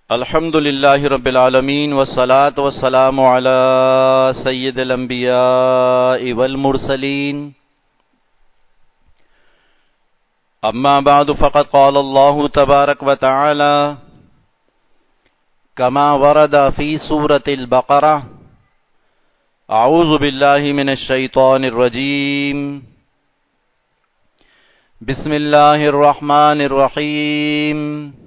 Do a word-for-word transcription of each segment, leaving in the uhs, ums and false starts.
الحمد للہ رب العالمین والصلاة والسلام علی سید الانبیاء والمرسلین اما بعد فقد قال اللہ تبارک وتعالی کما ورد فی سورة البقرہ اعوذ باللہ من الشیطان الرجیم بسم اللہ الرحمن الرحیم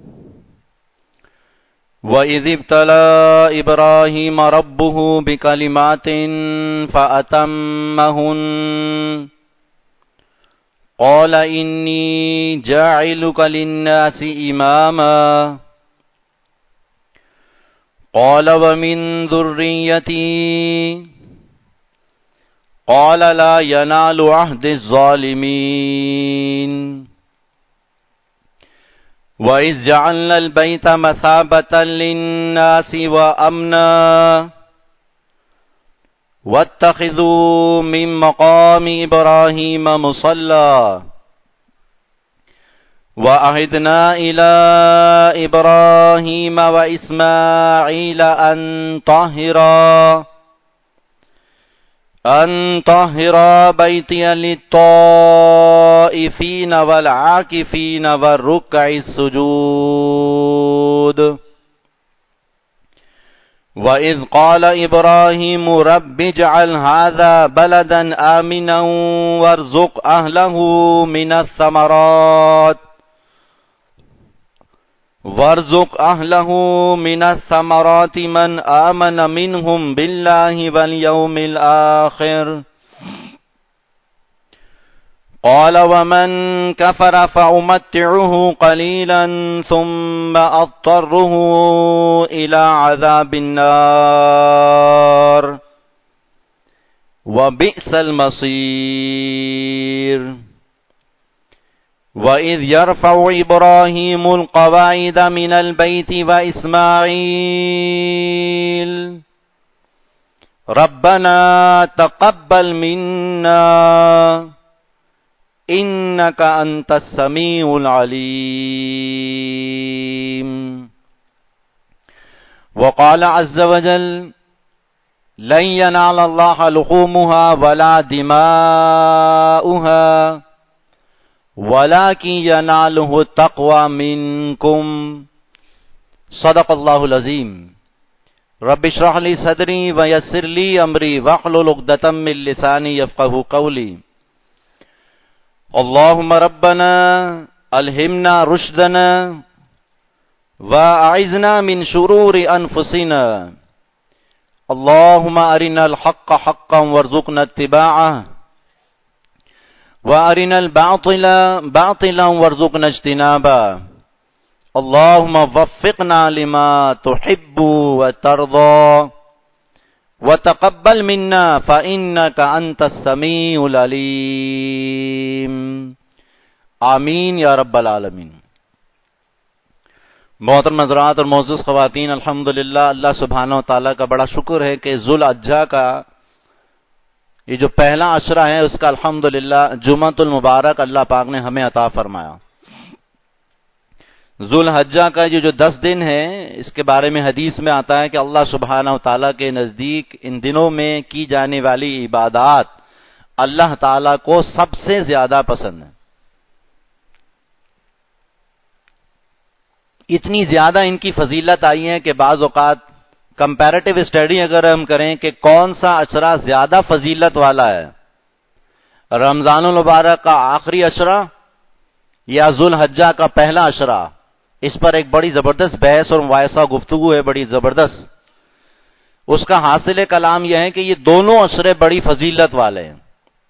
وَإِذِ ابْتَلَى إِبْرَاهِيمَ رَبُّهُ بِكَلِمَاتٍ فَأَتَمَّهُنَّ قَالَ إِنِّي جَاعِلُكَ لِلنَّاسِ إِمَامًا قَالَ وَمِنْ ذُرِّيَّتِي قَالَ لَا يَنَالُ عَهْدِ الظَّالِمِينَ وَإِذْ جَعَلْنَا الْبَيْتَ مَثَابَةً لِلنَّاسِ وَأَمْنًا وَاتَّخِذُوا مِن مَّقَامِ إِبْرَاهِيمَ مُصَلًّى وَعَهِدْنَا إِلَىٰ إِبْرَاهِيمَ وَإِسْمَاعِيلَ أَن طَهِّرَا أن طهر بيتي للطائفين والعاكفين والركع السجود وإذ قال إبراهيم رب اجعل هذا بلدا آمنا وارزق أهله من الثمرات وارزق أهله من الثمرات من آمن منهم بالله واليوم الآخر قال ومن كفر فأمتعه قليلا ثم أضطره إلى عذاب النار وبئس المصير وَإِذْ يَرْفَعُ إِبْرَاهِيمُ الْقَوَاعِدَ مِنَ الْبَيْتِ وَإِسْمَاعِيلُ رَبَّنَا تَقَبَّلْ مِنَّا إِنَّكَ أَنْتَ السَّمِيعُ الْعَلِيمُ وقال عز وجل لَن يَنَالَ اللَّهَ لُحُومُهَا وَلَا دِمَاؤُهَا وَلَكِنْ يَنَالُهُ التَّقْوَى مِنْكُمْ صدق اللہ العظیم رب اشرح لي صدری ويسر لي امری واحلل عقدۃ من لسانی یفقهوا قولی اللهم ربنا الہمنا رشدنا واعذنا من شرور انفسنا اللهم ارنا الحق حقا وارزقنا اتباعه وَأَرِنَا الْبَاطِلَ بَاطِلًا وَارْزُقْنَا اجْتِنَابَهُ اللهم وفقنا لما تحب وترضى وتقبل منا فإنك أنت السميع العليم آمین یا رب العالمین۔ محترم حضرات اور معزز خواتین، الحمدللہ اللہ سبحانہ و تعالیٰ کا بڑا شکر ہے کہ ذو الحجہ کا یہ جو پہلا عشرہ ہے اس کا الحمدللہ جمعۃ المبارک اللہ پاک نے ہمیں عطا فرمایا۔ ذو الحجہ کا یہ جو دس دن ہے اس کے بارے میں حدیث میں آتا ہے کہ اللہ سبحانہ و تعالیٰ کے نزدیک ان دنوں میں کی جانے والی عبادات اللہ تعالیٰ کو سب سے زیادہ پسند ہے۔ اتنی زیادہ ان کی فضیلت آئی ہے کہ بعض اوقات کمپیریٹیو اسٹڈی اگر ہم کریں کہ کون سا عشرہ زیادہ فضیلت والا ہے، رمضان المبارک کا آخری عشرہ یا ذو الحجہ کا پہلا عشرہ، اس پر ایک بڑی زبردست بحث اور مباحثہ گفتگو ہے، بڑی زبردست۔ اس کا حاصل کلام یہ ہے کہ یہ دونوں عشرے بڑی فضیلت والے ہیں۔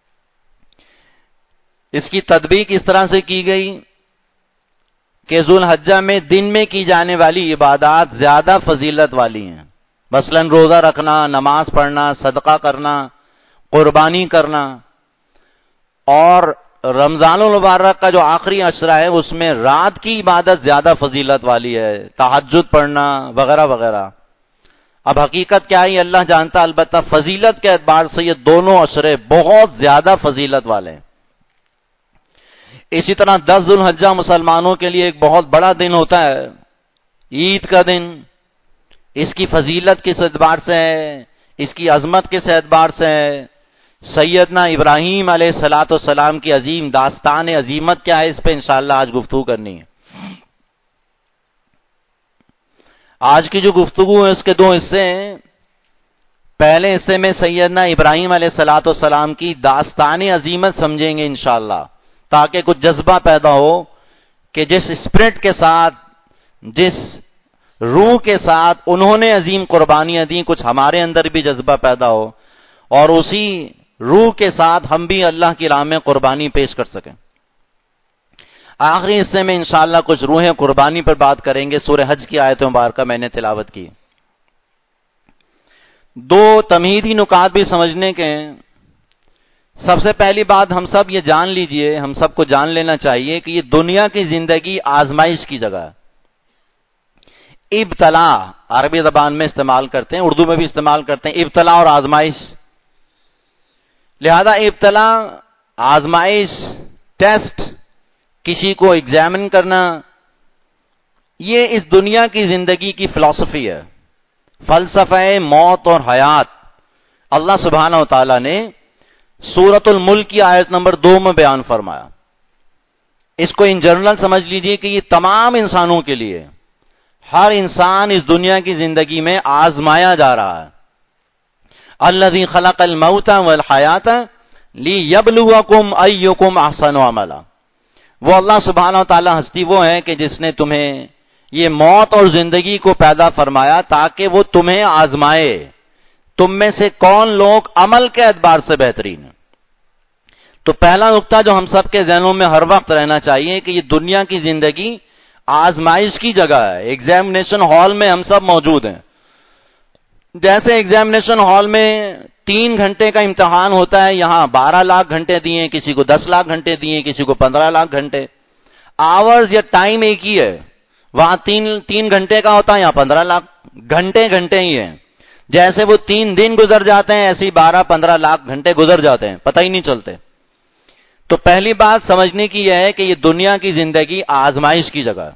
اس کی تطبیق اس طرح سے کی گئی کہ ذو الحجہ میں دن میں کی جانے والی عبادات زیادہ فضیلت والی ہیں، مثلا روزہ رکھنا، نماز پڑھنا، صدقہ کرنا، قربانی کرنا، اور رمضان المبارک کا جو آخری عشرہ ہے اس میں رات کی عبادت زیادہ فضیلت والی ہے، تہجد پڑھنا وغیرہ وغیرہ۔ اب حقیقت کیا ہے اللہ جانتا، البتہ فضیلت کے اعتبار سے یہ دونوں عشرے بہت زیادہ فضیلت والے ہیں۔ اسی طرح دس ذو الحجہ مسلمانوں کے لیے ایک بہت بڑا دن ہوتا ہے، عید کا دن اس کی فضیلت کس اعتبار سے ہے، اس کی عظمت کس اعتبار سے ہے، سیدنا ابراہیم علیہ الصلوۃ والسلام کی عظیم داستان عظیمت کیا ہے، اس پہ انشاءاللہ آج گفتگو کرنی ہے۔ آج کی جو گفتگو ہے اس کے دو حصے ہیں۔ پہلے حصے میں سیدنا ابراہیم علیہ الصلوۃ والسلام کی داستان عظیمت سمجھیں گے انشاءاللہ، تاکہ کچھ جذبہ پیدا ہو کہ جس اسپرٹ کے ساتھ، جس روح کے ساتھ انہوں نے عظیم قربانیاں دیں، کچھ ہمارے اندر بھی جذبہ پیدا ہو اور اسی روح کے ساتھ ہم بھی اللہ کی راہ میں قربانی پیش کر سکیں۔ آخری حصے میں انشاءاللہ کچھ روح قربانی پر بات کریں گے۔ سورہ حج کی آیت مبارکہ میں نے تلاوت کی۔ دو تمہیدی نکات بھی سمجھنے کے ہیں۔ سب سے پہلی بات ہم سب یہ جان لیجئے، ہم سب کو جان لینا چاہیے کہ یہ دنیا کی زندگی آزمائش کی جگہ ہے۔ ابتلا عربی زبان میں استعمال کرتے ہیں، اردو میں بھی استعمال کرتے ہیں، ابتلا اور آزمائش۔ لہذا ابتلا، آزمائش، ٹیسٹ، کسی کو ایگزامن کرنا، یہ اس دنیا کی زندگی کی فلسفی ہے، فلسفہ موت اور حیات۔ اللہ سبحانہ و تعالی نے سورۃ الملک کی آیت نمبر دو میں بیان فرمایا۔ اس کو ان جنرل سمجھ لیجئے کہ یہ تمام انسانوں کے لیے، ہر انسان اس دنیا کی زندگی میں آزمایا جا رہا ہے۔ الذی خلق الموت والحیات لیبلوکم ایکم احسن عملا۔ وہ اللہ سبحانہ و تعالی ہستی وہ ہے کہ جس نے تمہیں یہ موت اور زندگی کو پیدا فرمایا تاکہ وہ تمہیں آزمائے، تم میں سے کون لوگ عمل کے اعتبار سے بہترین ہیں۔ تو پہلا نقطہ جو ہم سب کے ذہنوں میں ہر وقت رہنا چاہیے کہ یہ دنیا کی زندگی آزمائش کی جگہ ہے۔ ایگزامینیشن ہال میں ہم سب موجود ہیں۔ جیسے ایگزامینیشن ہال میں تین گھنٹے کا امتحان ہوتا ہے، یہاں بارہ لاکھ گھنٹے دیے، کسی کو دس لاکھ گھنٹے دیے، کسی کو پندرہ لاکھ گھنٹے۔ آورز یا ٹائم ایک ہی ہے، وہاں تین تین گھنٹے کا ہوتا ہے، یہاں پندرہ لاکھ گھنٹے گھنٹے ہی ہیں۔ جیسے وہ تین دن گزر جاتے ہیں ایسے ہی بارہ پندرہ لاکھ گھنٹے گزر جاتے ہیں، پتہ ہی نہیں چلتے۔ تو پہلی بات سمجھنے کی یہ ہے کہ یہ دنیا کی زندگی آزمائش کی جگہ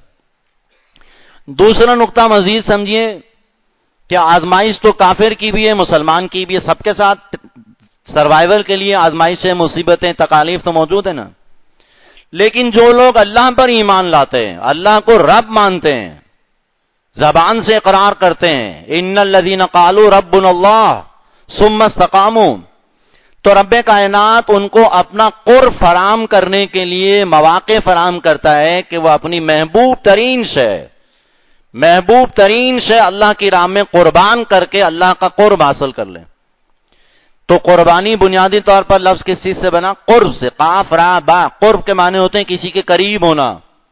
ہے۔ دوسرا نقطہ مزید سمجھیے کہ آزمائش تو کافر کی بھی ہے، مسلمان کی بھی ہے، سب کے ساتھ سروائیول کے لیے آزمائشیں، مصیبتیں، تکالیف تو موجود ہیں نا۔ لیکن جو لوگ اللہ پر ایمان لاتے ہیں، اللہ کو رب مانتے ہیں، زبان سے اقرار کرتے ہیں، ان الذین قالوا ربنا اللہ ثم استقاموا، تو رب کائنات ان کو اپنا قرب فراہم کرنے کے لیے مواقع فراہم کرتا ہے کہ وہ اپنی محبوب ترین شے محبوب ترین شے اللہ کی راہ میں قربان کر کے اللہ کا قرب حاصل کر لیں۔ تو قربانی بنیادی طور پر لفظ کس چیز سے بنا؟ قرب سے، قاف را با، قرب کے معنی ہوتے ہیں کسی کے قریب ہونا۔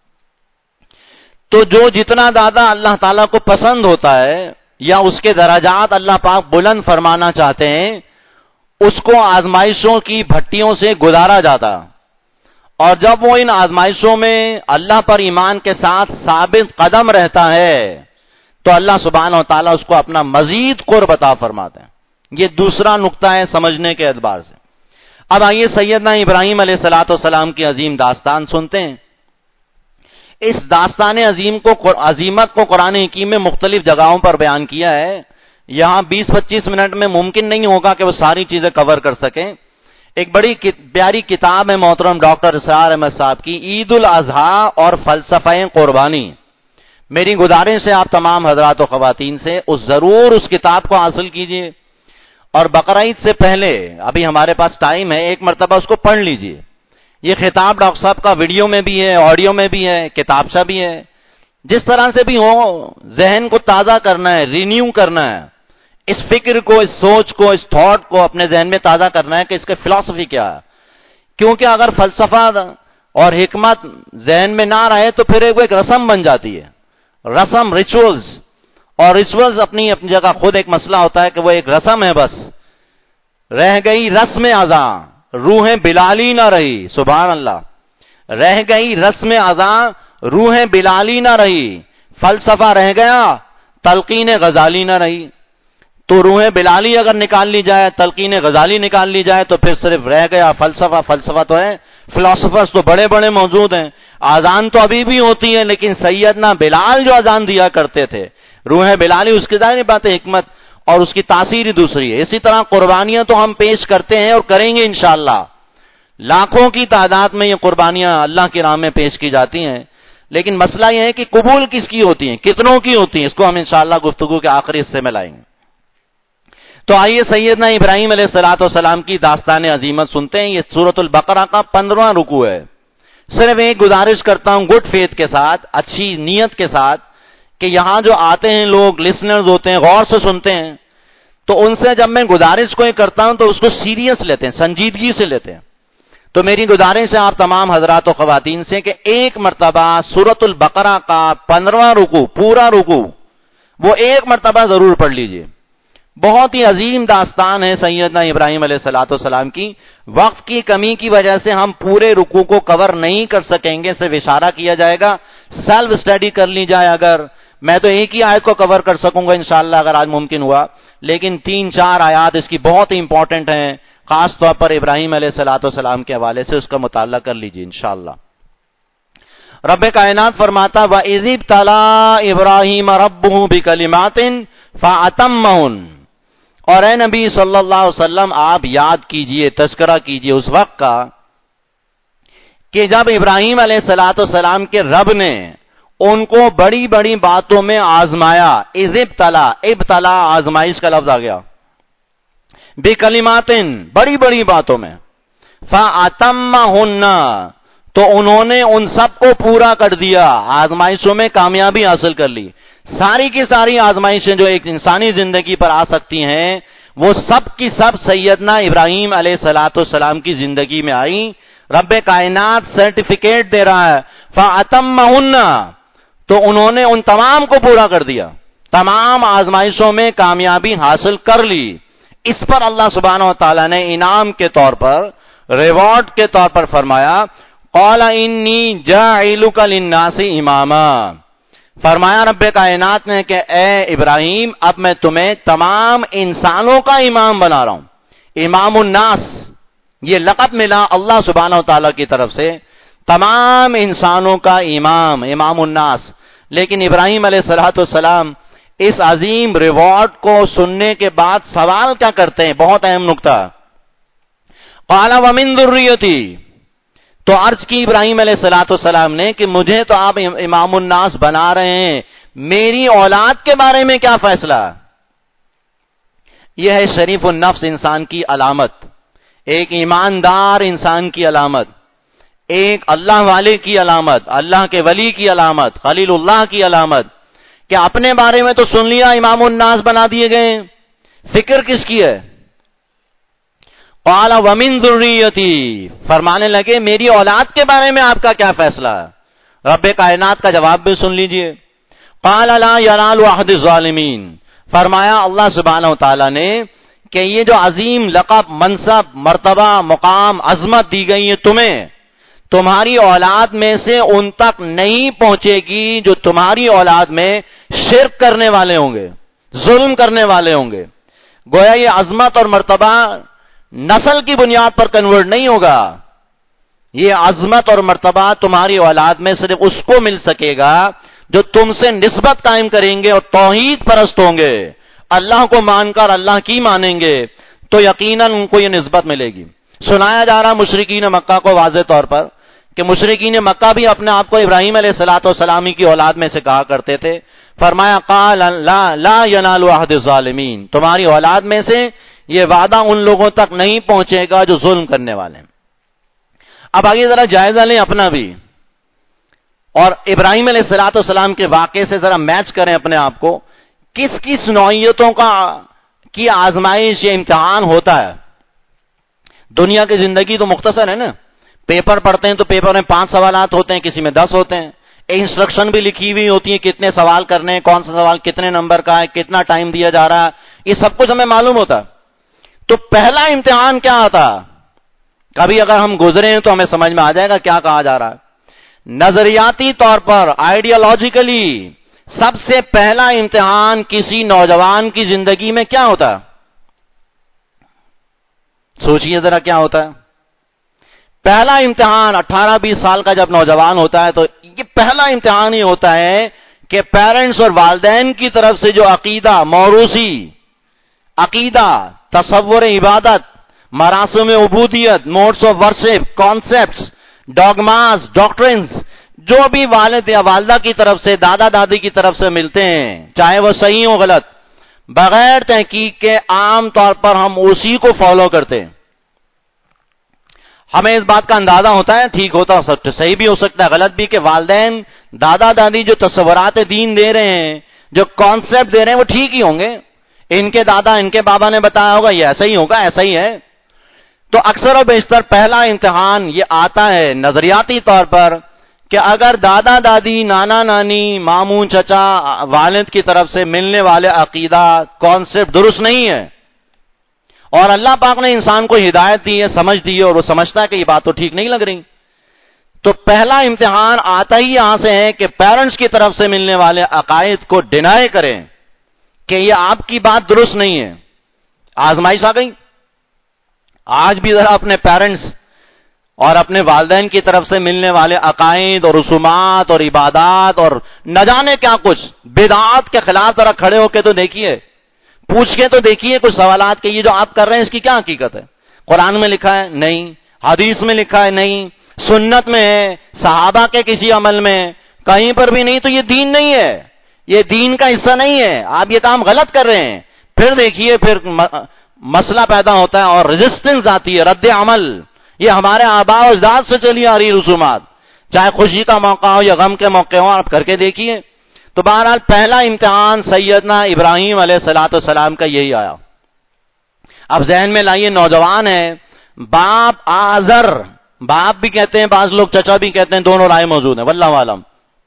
تو جو جتنا زیادہ اللہ تعالیٰ کو پسند ہوتا ہے یا اس کے درجات اللہ پاک بلند فرمانا چاہتے ہیں، اس کو آزمائشوں کی بھٹیوں سے گزارا جاتا، اور جب وہ ان آزمائشوں میں اللہ پر ایمان کے ساتھ ثابت قدم رہتا ہے تو اللہ سبحانہ و تعالیٰ اس کو اپنا مزید قرب عطا فرماتے ہیں۔ یہ دوسرا نقطہ ہے سمجھنے کے اعتبار سے۔ اب آئیے سیدنا ابراہیم علیہ الصلوۃ والسلام کی عظیم داستان سنتے ہیں۔ اس داستان عظیم کو عظیمت کو قرآن حکیم میں مختلف جگہوں پر بیان کیا ہے۔ یہاں بیس پچیس منٹ میں ممکن نہیں ہوگا کہ وہ ساری چیزیں کور کر سکیں۔ ایک بڑی پیاری کتاب ہے محترم ڈاکٹر اسرار احمد صاحب کی، عید الاضحیٰ اور فلسفہ قربانی۔ میری گزارش ہے آپ تمام حضرات و خواتین سے اس ضرور اس کتاب کو حاصل کیجئے، اور بقرعید سے پہلے ابھی ہمارے پاس ٹائم ہے، ایک مرتبہ اس کو پڑھ لیجئے۔ یہ خطاب ڈاکٹر صاحب کا ویڈیو میں بھی ہے، آڈیو میں بھی ہے، کتابچہ بھی ہے، جس طرح سے بھی ہو ذہن کو تازہ کرنا ہے، رینیو کرنا ہے، اس فکر کو، اس سوچ کو، اس تھاٹ کو اپنے ذہن میں تازہ کرنا ہے کہ اس کے فلسفی کیا ہے۔ کیونکہ اگر فلسفہ اور حکمت ذہن میں نہ رہے تو پھر وہ ایک رسم بن جاتی ہے، رسم، ریچولز، اور ریچولز اپنی اپنی جگہ خود ایک مسئلہ ہوتا ہے کہ وہ ایک رسم ہے، بس رہ گئی رسم ازاں، روحیں بلالی نہ رہی، سبحان اللہ، رہ گئی رسم ازاں، روحیں بلالی نہ رہی، فلسفہ رہ گیا، تلقین غزالی نہ رہی۔ تو روح بلالی اگر نکال لی جائے، تلقین غزالی نکال لی جائے تو پھر صرف رہ گیا فلسفہ۔ فلسفہ تو ہے، فلاسفرز تو بڑے بڑے موجود ہیں، آزان تو ابھی بھی ہوتی ہے، لیکن سیدنا بلال جو اذان دیا کرتے تھے، روح بلالی، اس کی ظاہر بات ہے حکمت اور اس کی تاثیر ہی دوسری ہے۔ اسی طرح قربانیاں تو ہم پیش کرتے ہیں اور کریں گے انشاءاللہ، لاکھوں کی تعداد میں یہ قربانیاں اللہ کی راہ میں پیش کی جاتی ہیں، لیکن مسئلہ یہ ہے کہ قبول کس کی ہوتی ہیں، کتنوں کی ہوتی ہیں، اس کو ہم انشاءاللہ گفتگو کے آخری حصے میں لائیں گے۔ تو آئیے سیدنا ابراہیم علیہ الصلوۃ والسلام کی داستان عظیمت سنتے ہیں۔ یہ سورۃ البقرہ کا پندرہواں رکوع ہے۔ صرف ایک گزارش کرتا ہوں گڈ فیتھ کے ساتھ، اچھی نیت کے ساتھ، کہ یہاں جو آتے ہیں لوگ، لسنرز ہوتے ہیں، غور سے سنتے ہیں، تو ان سے جب میں گزارش کوئی کرتا ہوں تو اس کو سیریس لیتے ہیں، سنجیدگی سے لیتے ہیں۔ تو میری گزارش ہے آپ تمام حضرات و خواتین سے کہ ایک مرتبہ سورۃ البقرہ کا پندرہواں رکوع، پورا رکوع، وہ ایک مرتبہ ضرور پڑھ لیجئے۔ بہت ہی عظیم داستان ہے سیدنا ابراہیم علیہ الصلوۃ والسلام کی۔ وقت کی کمی کی وجہ سے ہم پورے رکوع کو کور نہیں کر سکیں گے، صرف اشارہ کیا جائے گا، سیلف اسٹڈی کر لی جائے۔ اگر میں تو ایک ہی آیت کو کور کر سکوں گا انشاءاللہ اگر آج ممکن ہوا، لیکن تین چار آیات اس کی بہت ہی امپورٹنٹ ہیں، خاص طور پر ابراہیم علیہ الصلوۃ والسلام کے حوالے سے اس کا مطالعہ کر لیجیے انشاءاللہ۔ رب کائنات فرماتا وَإِذِ ابْتَلَىٰ إِبْرَاهِيمَ رَبُّهُ بِكَلِمَاتٍ فَأَتَمَّهُنَّ، اور اے نبی صلی اللہ علیہ وسلم آپ یاد کیجئے، تذکرہ کیجئے اس وقت کا کہ جب ابراہیم علیہ الصلوۃ والسلام کے رب نے ان کو بڑی بڑی باتوں میں آزمایا۔ اذ ابتلا، ابتلا آزمائش کا لفظ آ گیا، بکلماتن بڑی بڑی باتوں میں، فاتمہن تو انہوں نے ان سب کو پورا کر دیا، آزمائشوں میں کامیابی حاصل کر لی۔ ساری کی ساری آزمائشیں جو ایک انسانی زندگی پر آ سکتی ہیں وہ سب کی سب سیدنا ابراہیم علیہ الصلوۃ والسلام کی زندگی میں آئی۔ رب کائنات سرٹیفکیٹ دے رہا ہے، فاتمہن تو انہوں نے ان تمام کو پورا کر دیا، تمام آزمائشوں میں کامیابی حاصل کر لی۔ اس پر اللہ سبحانہ و تعالیٰ نے انعام کے طور پر، ریوارڈ کے طور پر فرمایا قال انی جاعلک للناس اماما، فرمایا رب کائنات نے کہ اے ابراہیم اب میں تمہیں تمام انسانوں کا امام بنا رہا ہوں۔ امام الناس یہ لقب ملا اللہ سبحانہ و تعالیٰ کی طرف سے، تمام انسانوں کا امام، امام الناس۔ لیکن ابراہیم علیہ الصلوۃ والسلام اس عظیم ریوارڈ کو سننے کے بعد سوال کیا کرتے ہیں، بہت اہم نکتہ، قال ومن ذریتی، تو عرض کی ابراہیم علیہ الصلوۃ والسلام نے کہ مجھے تو آپ امام الناس بنا رہے ہیں، میری اولاد کے بارے میں کیا فیصلہ؟ یہ ہے شریف النفس انسان کی علامت، ایک ایماندار انسان کی علامت، ایک اللہ والے کی علامت، اللہ کے ولی کی علامت، خلیل اللہ کی علامت، کہ اپنے بارے میں تو سن لیا امام الناس بنا دیے گئے، فکر کس کی ہے؟ قال ومن ذریتی، فرمانے لگے میری اولاد کے بارے میں آپ کا کیا فیصلہ ہے؟ رب کائنات کا جواب بھی سن لیجئے، قال لا ینال عہد الظالمین، فرمایا اللہ سبحانہ و تعالیٰ نے کہ یہ جو عظیم لقب، منصب، مرتبہ، مقام، عظمت دی گئی ہے تمہیں، تمہاری اولاد میں سے ان تک نہیں پہنچے گی جو تمہاری اولاد میں شرک کرنے والے ہوں گے، ظلم کرنے والے ہوں گے۔ گویا یہ عظمت اور مرتبہ نسل کی بنیاد پر کنورٹ نہیں ہوگا، یہ عظمت اور مرتبہ تمہاری اولاد میں صرف اس کو مل سکے گا جو تم سے نسبت قائم کریں گے اور توحید پرست ہوں گے، اللہ کو مان کر اللہ کی مانیں گے، تو یقیناً ان کو یہ نسبت ملے گی۔ سنایا جا رہا مشرکین مکہ کو واضح طور پر کہ مشرکین مکہ بھی اپنے آپ کو ابراہیم علیہ الصلوۃ والسلام کی اولاد میں سے کہا کرتے تھے، فرمایا قال لا لا ینال عہد الظالمین، تمہاری اولاد میں سے یہ وعدہ ان لوگوں تک نہیں پہنچے گا جو ظلم کرنے والے ہیں۔ اب آگے ذرا جائزہ لیں اپنا بھی، اور ابراہیم علیہ الصلوۃ والسلام کے واقعے سے ذرا میچ کریں اپنے آپ کو، کس کس نوعیتوں کا کی آزمائش یا امتحان ہوتا ہے۔ دنیا کی زندگی تو مختصر ہے نا، پیپر پڑھتے ہیں تو پیپر میں پانچ سوالات ہوتے ہیں، کسی میں دس ہوتے ہیں، انسٹرکشن بھی لکھی ہوئی ہوتی ہے کتنے سوال کرنے ہیں، کون سا سوال کتنے نمبر کا ہے، کتنا ٹائم دیا جا رہا ہے، یہ سب کچھ ہمیں معلوم ہوتا ہے۔ تو پہلا امتحان کیا آتا؟ کبھی اگر ہم گزرے ہیں تو ہمیں سمجھ میں آ جائے گا کیا کہا جا رہا ہے۔ نظریاتی طور پر، آئیڈیالوجیکلی سب سے پہلا امتحان کسی نوجوان کی زندگی میں کیا ہوتا ہے؟ سوچئے ذرا کیا ہوتا ہے؟ پہلا امتحان اٹھارہ بیس سال کا جب نوجوان ہوتا ہے تو یہ پہلا امتحان ہی ہوتا ہے کہ پیرنٹس اور والدین کی طرف سے جو عقیدہ، موروثی عقیدہ، تصور عبادت، مراسم عبودیت، modes of worship, concepts, dogmas, doctrines, جو بھی والد یا والدہ کی طرف سے، دادا دادی کی طرف سے ملتے ہیں، چاہے وہ صحیح ہو غلط، بغیر تحقیق کے عام طور پر ہم اسی کو فالو کرتے ہیں. ہمیں اس بات کا اندازہ ہوتا ہے، ٹھیک ہوتا ہو سکتا ہے، صحیح بھی ہو سکتا ہے، غلط بھی، کہ والدین دادا دادی جو تصورات دین دے رہے ہیں، جو کانسیپٹ دے رہے ہیں، وہ ٹھیک ہی ہوں گے. ان کے دادا ان کے بابا نے بتایا ہوگا یہ ایسا ہی ہوگا، ایسا ہی ہے. تو اکثر و بیشتر پہلا امتحان یہ آتا ہے نظریاتی طور پر کہ اگر دادا دادی، نانا نانی، ماموں چچا، والد کی طرف سے ملنے والے عقیدہ، کانسیپٹ درست نہیں ہے، اور اللہ پاک نے انسان کو ہدایت دی ہے، سمجھ دی ہے، اور وہ سمجھتا ہے کہ یہ بات تو ٹھیک نہیں لگ رہی، تو پہلا امتحان آتا ہی یہاں سے ہے کہ پیرنٹس کی طرف سے ملنے والے عقائد کو ڈینائی کریں کہ یہ آپ کی بات درست نہیں ہے. آزمائش آ گئی. آج بھی ذرا اپنے پیرنٹس اور اپنے والدین کی طرف سے ملنے والے عقائد اور رسومات اور عبادات اور نہ جانے کیا کچھ بدعات کے خلاف ذرا کھڑے ہو کے تو دیکھیے، پوچھ کے تو دیکھیے کچھ سوالات کہ یہ جو آپ کر رہے ہیں اس کی کیا حقیقت ہے؟ قرآن میں لکھا ہے؟ نہیں. حدیث میں لکھا ہے؟ نہیں. سنت میں ہے؟ صحابہ کے کسی عمل میں؟ کہیں پر بھی نہیں. تو یہ دین نہیں ہے، یہ دین کا حصہ نہیں ہے، آپ یہ کام غلط کر رہے ہیں. پھر دیکھیے پھر مسئلہ پیدا ہوتا ہے اور ریزسٹنس آتی ہے، رد عمل. یہ ہمارے آباء و اجداد سے چلی آ رہی رسومات، چاہے خوشی کا موقع ہو یا غم کے موقع ہو، آپ کر کے دیکھیے. تو بہرحال پہلا امتحان سیدنا ابراہیم علیہ الصلوۃ والسلام کا یہی آیا. اب ذہن میں لائیے، نوجوان ہے، باپ آزر، باپ بھی کہتے ہیں بعض لوگ، چچا بھی کہتے ہیں، دونوں رائے موجود ہیں واللہ عالم.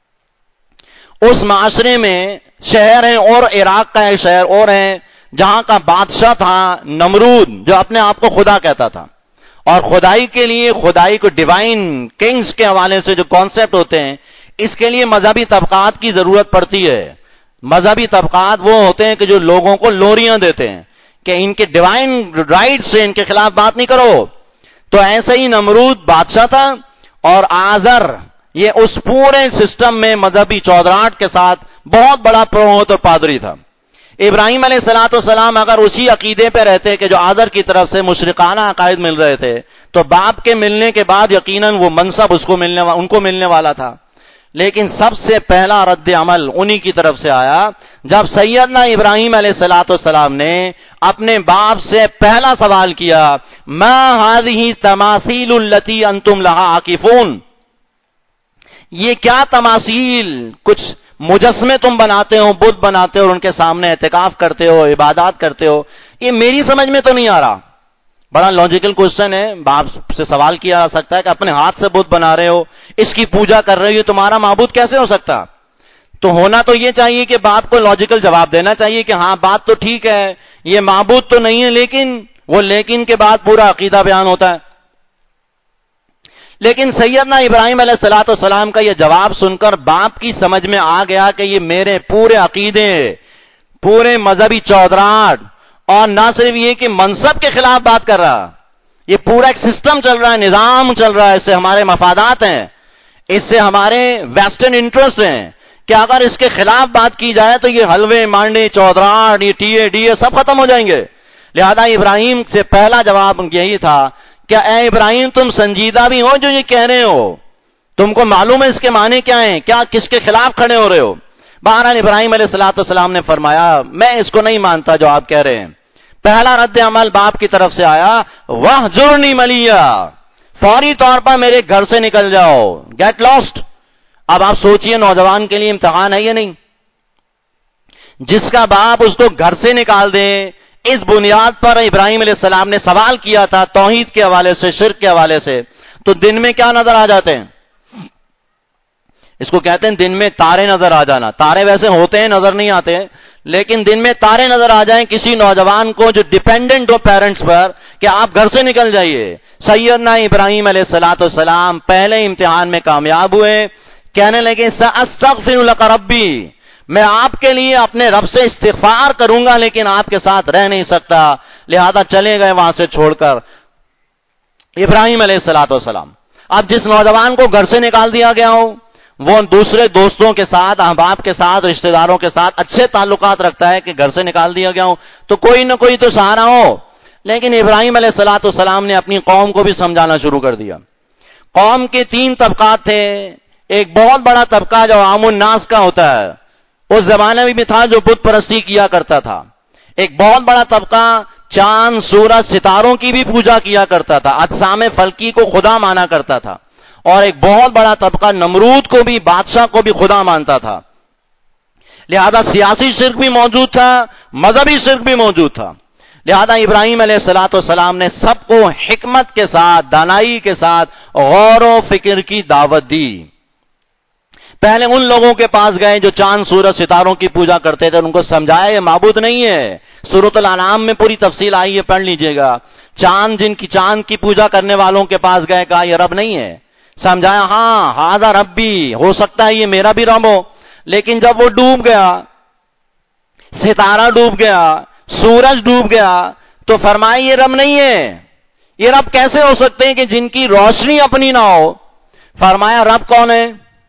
اس معاشرے میں شہر ہیں، اور عراق کا ایک شہر اور ہے جہاں کا بادشاہ تھا نمرود، جو اپنے آپ کو خدا کہتا تھا، اور خدائی کے لیے، خدائی کو ڈیوائن کنگز کے حوالے سے جو کانسیپٹ ہوتے ہیں، اس کے لیے مذہبی طبقات کی ضرورت پڑتی ہے. مذہبی طبقات وہ ہوتے ہیں کہ جو لوگوں کو لوریاں دیتے ہیں کہ ان کے ڈیوائن رائٹ سے ان کے خلاف بات نہیں کرو. تو ایسے ہی نمرود بادشاہ تھا، اور آزر یہ اس پورے سسٹم میں مذہبی چودراہٹ کے ساتھ بہت بڑا پروہت اور پادری تھا. ابراہیم علیہ الصلوۃ والسلام اگر اسی عقیدے پہ رہتے کہ جو آزر کی طرف سے مشرکانہ عقائد مل رہے تھے، تو باپ کے ملنے کے بعد یقیناً وہ منصب اس کو ملنے ان کو ملنے والا تھا. لیکن سب سے پہلا رد عمل انہی کی طرف سے آیا جب سیدنا ابراہیم علیہ الصلوۃ والسلام نے اپنے باپ سے پہلا سوال کیا، ما هذه تماثیل التي انتم لها عاکفون، یہ کیا تماثیل، کچھ مجسمے تم بناتے ہو، بت بناتے ہو اور ان کے سامنے اعتکاف کرتے ہو، عبادات کرتے ہو، یہ میری سمجھ میں تو نہیں آ رہا. بڑا لاجیکل کوشچن ہے، باپ سے سوال کیا جا سکتا ہے کہ اپنے ہاتھ سے بت بنا رہے ہو، اس کی پوجا کر رہے ہو، یہ تمہارا معبود کیسے ہو سکتا؟ تو ہونا تو یہ چاہیے کہ باپ کو لاجیکل جواب دینا چاہیے کہ ہاں بات تو ٹھیک ہے، یہ معبود تو نہیں ہے، لیکن وہ لیکن کے بعد پورا عقیدہ بیان ہوتا ہے. لیکن سیدنا ابراہیم علیہ الصلوۃ والسلام کا یہ جواب سن کر باپ کی سمجھ میں آ گیا کہ یہ میرے پورے عقیدے، پورے مذہبی چودراہٹ، اور نہ صرف یہ کہ منصب کے خلاف بات کر رہا، یہ پورا ایک سسٹم چل رہا ہے، نظام چل رہا ہے، اس سے ہمارے مفادات ہیں، اس سے ہمارے ویسٹرن انٹرسٹ ہیں کہ اگر اس کے خلاف بات کی جائے تو یہ حلوے مانڈے چودراہٹ، یہ ٹی اے ڈی اے سب ختم ہو جائیں گے. لہذا ابراہیم سے پہلا جواب یہی تھا کہ اے ابراہیم تم سنجیدہ بھی ہو جو یہ کہہ رہے ہو، تم کو معلوم ہے اس کے معنی کیا ہیں، کیا کس کے خلاف کھڑے ہو رہے ہو؟ بہرحال ابراہیم علیہ الصلوۃ والسلام نے فرمایا میں اس کو نہیں مانتا جو آپ کہہ رہے ہیں. پہلا رد عمل باپ کی طرف سے آیا، وَاحْجُرْنِی مَلِيًّا، فوری طور پر میرے گھر سے نکل جاؤ، گیٹ لاسٹ. اب آپ سوچئے نوجوان کے لیے امتحان ہے یا نہیں؟ جس کا باپ اس کو گھر سے نکال دے، اس بنیاد پر ابراہیم علیہ السلام نے سوال کیا تھا توحید کے حوالے سے، شرک کے حوالے سے، تو دن میں کیا نظر آ جاتے ہیں؟ اس کو کہتے ہیں دن میں تارے نظر آ جانا. تارے ویسے ہوتے ہیں، نظر نہیں آتے، لیکن دن میں تارے نظر آ جائیں کسی نوجوان کو جو ڈیپینڈنٹ ہو پیرنٹس پر کہ آپ گھر سے نکل جائیے. سیدنا ابراہیم علیہ الصلوۃ والسلام پہلے امتحان میں کامیاب ہوئے، کہنے لگے سأستغفر لک ربی، میں آپ کے لیے اپنے رب سے استغفار کروں گا لیکن آپ کے ساتھ رہ نہیں سکتا، لہذا چلے گئے وہاں سے چھوڑ کر. ابراہیم علیہ الصلوۃ والسلام. اب جس نوجوان کو گھر سے نکال دیا گیا ہو وہ دوسرے دوستوں کے ساتھ، احباب کے ساتھ، رشتہ داروں کے ساتھ اچھے تعلقات رکھتا ہے کہ گھر سے نکال دیا گیا ہو تو کوئی نہ کوئی تو سہارا ہو. لیکن ابراہیم علیہ الصلوۃ والسلام نے اپنی قوم کو بھی سمجھانا شروع کر دیا. قوم کے تین طبقات تھے. ایک بہت بڑا طبقہ جو عام الناس کا ہوتا ہے، اس زمانے میں بھی تھا جو بت پرستی کیا کرتا تھا. ایک بہت بڑا طبقہ چاند، سورج، ستاروں کی بھی پوجا کیا کرتا تھا، اجسام فلکی کو خدا مانا کرتا تھا. اور ایک بہت بڑا طبقہ نمرود کو بھی، بادشاہ کو بھی خدا مانتا تھا. لہذا سیاسی شرک بھی موجود تھا، مذہبی شرک بھی موجود تھا. لہذا ابراہیم علیہ الصلوۃ والسلام نے سب کو حکمت کے ساتھ، دانائی کے ساتھ غور و فکر کی دعوت دی. پہلے ان لوگوں کے پاس گئے جو چاند، سورج، ستاروں کی پوجا کرتے تھے، ان کو سمجھایا یہ معبود نہیں ہے. سورۃ الانعام میں پوری تفصیل آئی ہے، پڑھ لیجئے گا. چاند، جن کی چاند کی پوجا کرنے والوں کے پاس گئے، کہا یہ رب نہیں ہے. سمجھایا ہاں ہاذا ربی، ہو سکتا ہے یہ میرا بھی رب ہو. لیکن جب وہ ڈوب گیا، ستارہ ڈوب گیا، سورج ڈوب گیا، تو فرمایا یہ رب نہیں ہے. یہ رب کیسے ہو سکتے ہیں کہ جن کی روشنی اپنی نہ ہو؟ فرمایا رب کون ہے؟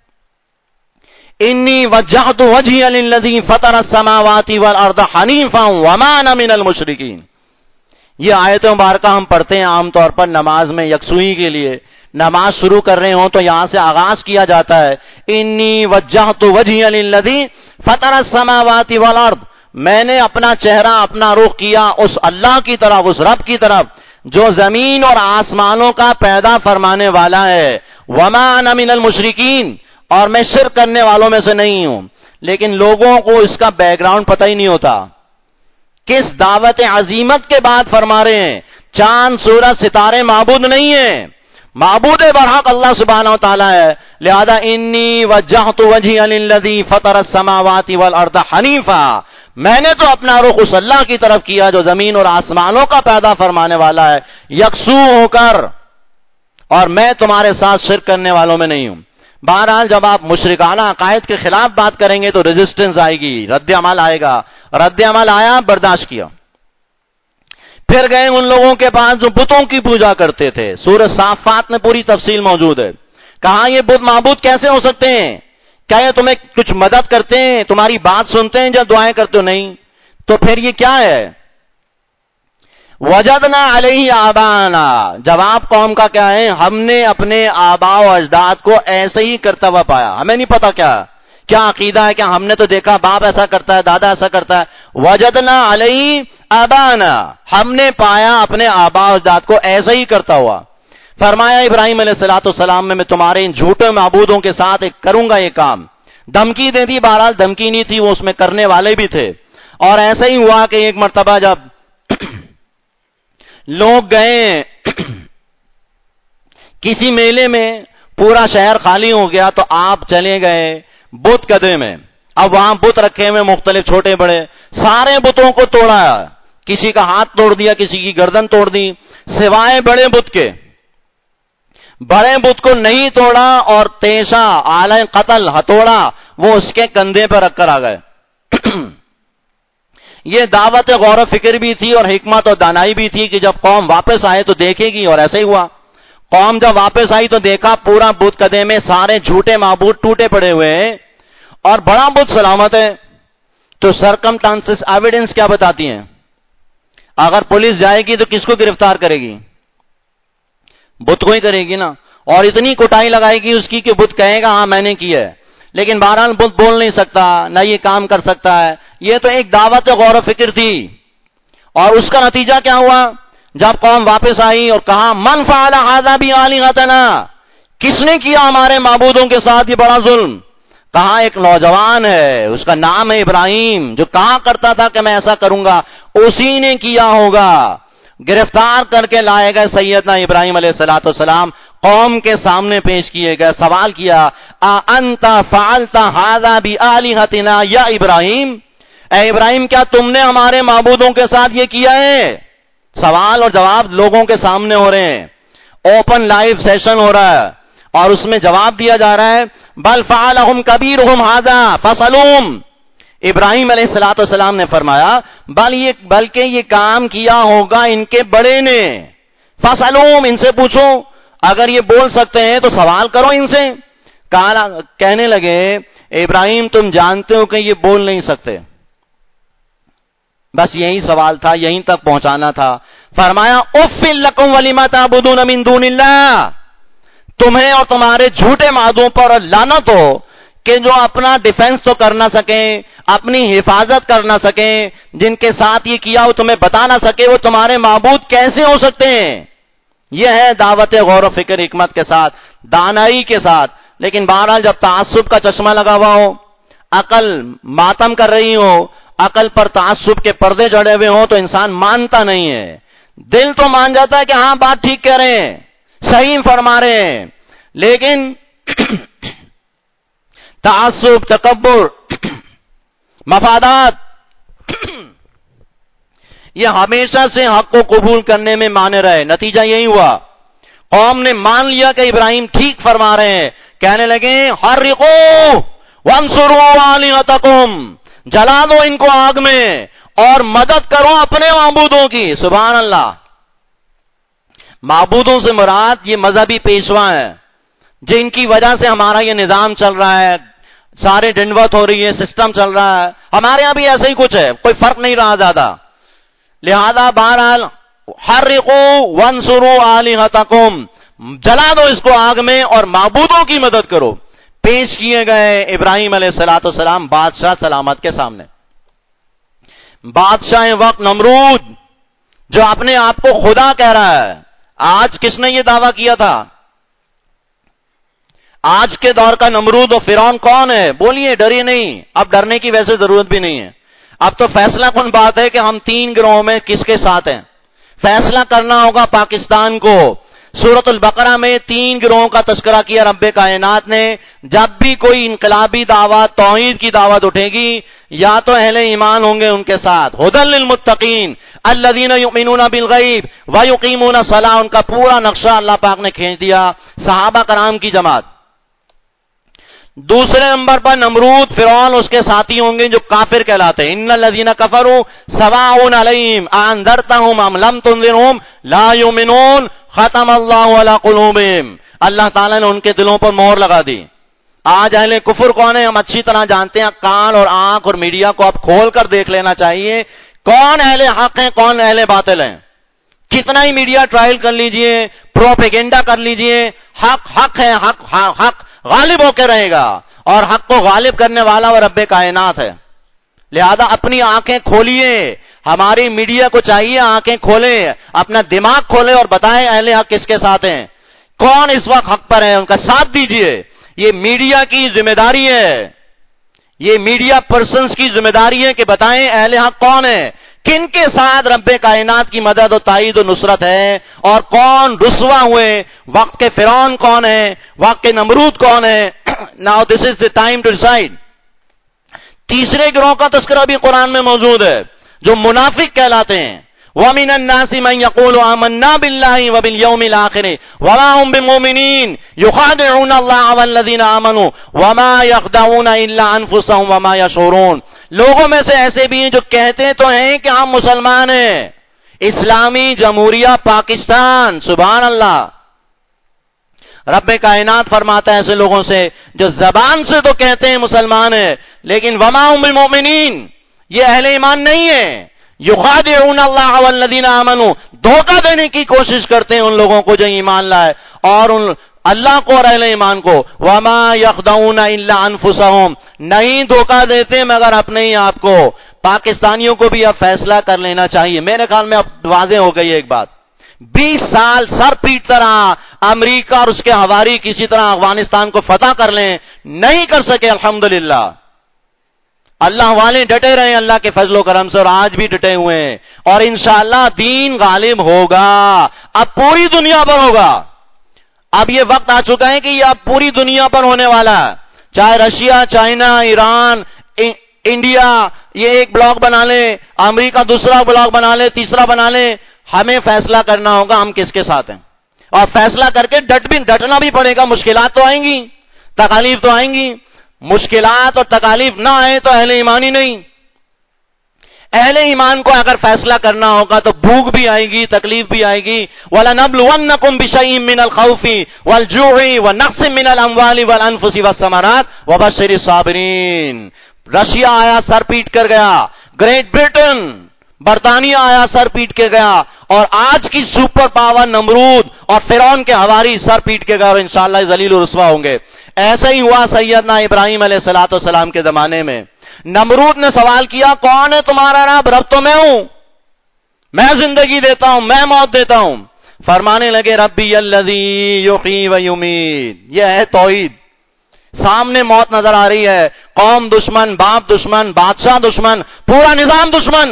انی وجہت وجہی للذی فطر السماوات والارض حنیفا وما انا من المشرکین. یہ آیت مبارکہ ہم پڑھتے ہیں عام طور پر نماز میں یکسوئی کے لیے. نماز شروع کر رہے ہوں تو یہاں سے آغاز کیا جاتا ہے انی وجہت وجہی للذی فطر السماوات والارض. میں نے اپنا چہرہ، اپنا رخ کیا اس اللہ کی طرف، اس رب کی طرف جو زمین اور آسمانوں کا پیدا فرمانے والا ہے. وما انا من المشرکین، اور میں شرک کرنے والوں میں سے نہیں ہوں. لیکن لوگوں کو اس کا بیک گراؤنڈ پتہ ہی نہیں ہوتا. کس دعوت عظیمت کے بعد فرما رہے ہیں چاند، سورج، ستارے معبود نہیں ہیں، معبود برحق اللہ سبحانہ و تعالی ہے. لہذا انی وجہت وجہی للذی فطر السماوات والارض حنیفا، میں نے تو اپنا رخ اس اللہ کی طرف کیا جو زمین اور آسمانوں کا پیدا فرمانے والا ہے، یکسو ہو کر، اور میں تمہارے ساتھ شرک کرنے والوں میں نہیں ہوں. بہرحال جب آپ مشرکانہ عقائد کے خلاف بات کریں گے تو ریزسٹنس آئے گی، رد عمل آئے گا. رد عمل آیا، برداشت کیا. پھر گئے ان لوگوں کے پاس جو بتوں کی پوجا کرتے تھے. سورہ صافات میں پوری تفصیل موجود ہے. کہا یہ بت معبود کیسے ہو سکتے ہیں؟ کیا یہ تمہیں کچھ مدد کرتے ہیں، تمہاری بات سنتے ہیں جب دعائیں کرتے ہو؟ نہیں. تو پھر یہ کیا ہے؟ وجدنا علیہ آبانا، جواب قوم کا کیا ہے؟ ہم نے اپنے آباء و اجداد کو ایسے ہی کرتا ہوا پایا، ہمیں نہیں پتا کیا کیا عقیدہ ہے. کیا ہم نے تو دیکھا باپ ایسا کرتا ہے، دادا ایسا کرتا ہے. وجدنا علیہ آبانا، ہم نے پایا اپنے آباء و اجداد کو ایسے ہی کرتا ہوا. فرمایا ابراہیم علیہ الصلوۃ والسلام میں میں تمہارے ان جھوٹے معبودوں کے ساتھ ایک کروں گا یہ کام. دھمکی دے دی. بہرحال دھمکی نہیں تھی، وہ اس میں کرنے والے بھی تھے. اور ایسا ہی ہوا کہ ایک مرتبہ جب لوگ گئے کسی میلے میں، پورا شہر خالی ہو گیا، تو آپ چلے گئے بت کدے میں. اب وہاں بت رکھے ہوئے مختلف چھوٹے بڑے، سارے بتوں کو توڑا. کسی کا ہاتھ توڑ دیا، کسی کی گردن توڑ دی، سوائے بڑے بت کے. بڑے بت کو نہیں توڑا اور تیشا آلہ قتل ہتھوڑا وہ اس کے کندھے پر رکھ کر آ گئے. یہ دعوت غور و فکر بھی تھی اور حکمت اور دانائی بھی تھی کہ جب قوم واپس آئے تو دیکھے گی. اور ایسا ہی ہوا. قوم جب واپس آئی تو دیکھا پورا بت کدے میں سارے جھوٹے معبود ٹوٹے پڑے ہوئے ہیں اور بڑا بت سلامت ہے. تو سرکمٹانسز ایویڈنس کیا بتاتی ہیں؟ اگر پولیس جائے گی تو کس کو گرفتار کرے گی؟ بت کو ہی کرے گی نا. اور اتنی کوٹائی لگائے گی اس کی کہ بت کہے گا ہاں میں نے کی ہے. لیکن بہرحال بت بول نہیں سکتا، نہ یہ کام کر سکتا ہے. یہ تو ایک دعوت غور و فکر تھی. اور اس کا نتیجہ کیا ہوا؟ جب قوم واپس آئی اور کہا من فعل ھذا بآلہتنا، کس نے کیا ہمارے معبودوں کے ساتھ یہ بڑا ظلم؟ کہا ایک نوجوان ہے، اس کا نام ہے ابراہیم، جو کہا کرتا تھا کہ میں ایسا کروں گا، اسی نے کیا ہوگا. گرفتار کر کے لائے گئے سیدنا ابراہیم علیہ الصلوۃ والسلام، قوم کے سامنے پیش کیے گئے. سوال کیا انت فعلت ھذا بآلہتنا یا ابراہیم، اے ابراہیم کیا تم نے ہمارے معبودوں کے ساتھ یہ کیا ہے؟ سوال اور جواب لوگوں کے سامنے ہو رہے ہیں. اوپن لائیو سیشن ہو رہا ہے اور اس میں جواب دیا جا رہا ہے بل فعلہم کبیرہم ھذا فصلوہم. ابراہیم علیہ الصلوۃ والسلام نے فرمایا بل یہ بلکہ یہ کام کیا ہوگا ان کے بڑے نے. فاسألوہم، ان سے پوچھو، اگر یہ بول سکتے ہیں تو سوال کرو ان سے. کہا کہنے لگے ابراہیم تم جانتے ہو کہ یہ بول نہیں سکتے. بس یہی سوال تھا، یہیں تک پہنچانا تھا. فرمایا اف لکم ولما تعبدون من دون اللہ، تمہیں اور تمہارے جھوٹے معبودوں پر لعنت ہو کہ جو اپنا ڈیفنس تو کر نہ سکیں، اپنی حفاظت کر نہ سکیں، جن کے ساتھ یہ کیا وہ تمہیں بتا نہ سکے، وہ تمہارے معبود کیسے ہو سکتے ہیں. یہ ہے دعوت غور و فکر حکمت کے ساتھ، دانائی کے ساتھ. لیکن بہرحال جب تعصب کا چشمہ لگا ہوا ہو، عقل ماتم کر رہی ہو، عقل پر تعصب کے پردے جڑے ہوئے ہوں، تو انسان مانتا نہیں ہے. دل تو مان جاتا ہے کہ ہاں بات ٹھیک کہہ رہے ہیں، صحیح فرما رہے ہیں، لیکن تعصب، تکبر، مفادات یہ ہمیشہ سے حق کو قبول کرنے میں مانے رہے. نتیجہ یہی ہوا، قوم نے مان لیا کہ ابراہیم ٹھیک فرما رہے ہیں. کہنے لگے حرقو وانصروا آلہتکم، جلا دو ان کو آگ میں اور مدد کرو اپنے معبودوں کی. سبحان اللہ. معبودوں سے مراد یہ مذہبی پیشوا ہے جن کی وجہ سے ہمارا یہ نظام چل رہا ہے، سارے ڈنڈوت ہو رہی ہے، سسٹم چل رہا ہے. ہمارے یہاں بھی ایسا ہی کچھ ہے، کوئی فرق نہیں رہا زیادہ. لہذا بہرحال حرقوا وانصروا آلہتکم، جلا دو اس کو آگ میں اور معبودوں کی مدد کرو. پیش کیے گئے ابراہیم علیہ الصلوۃ والسلام بادشاہ سلامت کے سامنے. بادشاہ وقت نمرود جو اپنے آپ کو خدا کہہ رہا ہے. آج کس نے یہ دعویٰ کیا تھا؟ آج کے دور کا نمرود و فرعون کون ہے؟ بولیے، ڈریے نہیں. اب ڈرنے کی ویسے ضرورت بھی نہیں ہے. اب تو فیصلہ کن بات ہے کہ ہم تین گروہوں میں کس کے ساتھ ہیں. فیصلہ کرنا ہوگا پاکستان کو. سورۃ البقرہ میں تین گروہوں کا تذکرہ کیا رب کائنات نے. جب بھی کوئی انقلابی دعوت، توحید کی دعوت اٹھے گی، یا تو اہل ایمان ہوں گے ان کے ساتھ، ھدی للمتقین الذین یؤمنون بالغیب ویقیمون الصلاۃ، ان کا پورا نقشہ اللہ پاک نے کھینچ دیا. صحابہ کرام کی جماعت. دوسرے نمبر پر نمرود فرعون، اس کے ساتھی ہوں گے جو کافر کہلاتے ہیں. ان الذین کفروا سواء علیہم انذرتہم ام لم تنذرہم لا یؤمنون ختم اللہ علی قلوبہم. اللہ تعالیٰ نے ان کے دلوں پر مہر لگا دی. آج اہل کفر کون ہے ہم اچھی طرح جانتے ہیں. کان اور آنکھ اور میڈیا کو اب کھول کر دیکھ لینا چاہیے کون اہل حق ہیں، کون اہل باطل ہیں. کتنا ہی میڈیا ٹرائل کر لیجئے، پروپیگنڈا کر لیجئے، حق حق ہے، حق حق غالب ہو کے رہے گا، اور حق کو غالب کرنے والا وہ رب کائنات ہے. لہذا اپنی آنکھیں کھولیے. ہماری میڈیا کو چاہیے آنکھیں کھولے، اپنا دماغ کھولے اور بتائیں اہل حق کس کے ساتھ ہیں، کون اس وقت حق پر ہے، ان کا ساتھ دیجئے. یہ میڈیا کی ذمہ داری ہے، یہ میڈیا پرسنز کی ذمہ داری ہے کہ بتائیں اہل حق کون ہے، کن کے ساتھ رب کائنات کی مدد و تائید و نصرت ہے، اور کون رسوا ہوئے. وقت کے فرعون کون ہے، وقت کے نمرود کون ہے. Now this is the time to decide. تیسرے گروہ کا تذکرہ بھی قرآن میں موجود ہے جو منافق کہلاتے ہیں. وَمِنَ النَّاسِ مَن يَقُولُ آمَنَّا بِاللَّهِ وَبِالْيَوْمِ الْآخِرِ وَمَا هُم بِمُؤْمِنِينَ يُخَادِعُونَ اللَّهَ وَالَّذِينَ آمَنُوا وَمَا يَخْدَعُونَ إِلَّا أَنفُسَهُمْ وَمَا يَشْعُرُونَ. لوگوں میں سے ایسے بھی ہیں جو کہتے تو ہیں کہ ہم مسلمان ہیں، اسلامی جمہوریہ پاکستان. سبحان اللہ. رب کائنات فرماتا ہے ایسے لوگوں سے جو زبان سے تو کہتے ہیں مسلمان ہیں لیکن وما هم بالمؤمنین، یہ اہل ایمان نہیں ہے. یخادعون اللہ والذین آمنوا، دھوکہ دینے کی کوشش کرتے ہیں ان لوگوں کو جو ایمان لائے اور ان اللہ کو اور اہل ایمان کو. وما یخدعون الا انفسهم، نہیں دھوکہ دیتے مگر اپنے ہی آپ کو. پاکستانیوں کو بھی اب فیصلہ کر لینا چاہیے. میرے خیال میں اب واضح ہو گئی ایک بات، بیس سال سر پیٹتا رہا امریکہ اور اس کے ہواری کسی طرح افغانستان کو فتح کر لیں، نہیں کر سکے. الحمدللہ اللہ والے ڈٹے رہے اللہ کے فضل و کرم سے، اور آج بھی ڈٹے ہوئے ہیں، اور انشاءاللہ دین غالب ہوگا. اب پوری دنیا پر ہوگا. اب یہ وقت آ چکا ہے کہ یہ اب پوری دنیا پر ہونے والا ہے. چاہے رشیا، چائنا، ایران، انڈیا یہ ایک بلاک بنا لے، امریکہ دوسرا بلاک بنا لے، تیسرا بنا لے. ہمیں فیصلہ کرنا ہوگا ہم کس کے ساتھ ہیں، اور فیصلہ کر کے ڈٹ بھی ڈٹنا بھی پڑے گا. مشکلات تو آئیں گی، تکالیف تو آئیں گی. مشکلات اور تکالیف نہ آئے تو اہل ایمانی نہیں. اہل ایمان کو اگر فیصلہ کرنا ہوگا تو بھوک بھی آئے گی، تکلیف بھی آئے گی. وَلَنَبْلُوَنَّكُمْ بِشَيْءٍ مِّنَ الْخَوْفِ وَالْجُوعِ وَنَقْصٍ مِّنَ الْأَمْوَالِ وَالْأَنفُسِ وَالثَّمَرَاتِ وَبَشِّرِ الصَّابِرِينَ. رشیا آیا، سر پیٹ کر گیا. گریٹ برٹن، برطانیہ آیا، سر پیٹ کے گیا. اور آج کی سپر پاور نمرود اور فرعون کے حواری سر پیٹ کے گئے اور انشاءاللہ ذلیل و رسوا ہوں گے. ایسا ہی ہوا سیدنا ابراہیم علیہ الصلوۃ والسلام کے زمانے میں. نمرود نے سوال کیا، کون ہے تمہارا رب؟ رب تو میں ہوں، میں زندگی دیتا ہوں، میں موت دیتا ہوں. فرمانے لگے ربی الذی یحیی و یمیت. یہ ہے توحید. سامنے موت نظر آ رہی ہے، قوم دشمن، باپ دشمن، بادشاہ دشمن، پورا نظام دشمن.